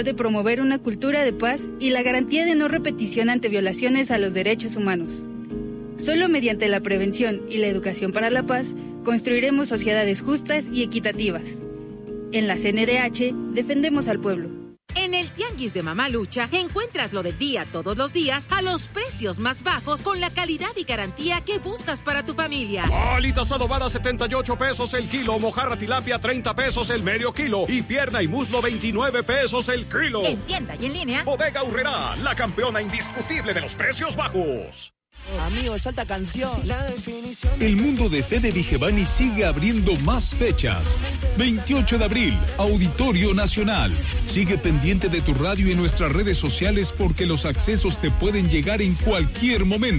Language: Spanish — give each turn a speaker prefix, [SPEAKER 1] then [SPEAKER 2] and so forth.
[SPEAKER 1] de promover una cultura de paz y la garantía de no repetición ante violaciones a los derechos humanos. Solo mediante la prevención y la educación para la paz construiremos sociedades justas y equitativas. En la CNDH defendemos al pueblo.
[SPEAKER 2] En el Tianguis de Mamalucha encuentras lo del día todos los días a los precios más bajos con la calidad y garantía que buscas para tu familia.
[SPEAKER 3] Alitas adobadas 78 pesos el kilo, mojarra tilapia 30 pesos el medio kilo y pierna y muslo 29 pesos el kilo.
[SPEAKER 2] En tienda y en línea.
[SPEAKER 3] Bodega Aurrerá, la campeona indiscutible de los precios bajos.
[SPEAKER 4] Amigos, alta canción.
[SPEAKER 5] El mundo de Fede Vigevani sigue abriendo más fechas. 28 de abril, Auditorio Nacional. Sigue pendiente de tu radio y nuestras redes sociales porque los accesos te pueden llegar en cualquier momento.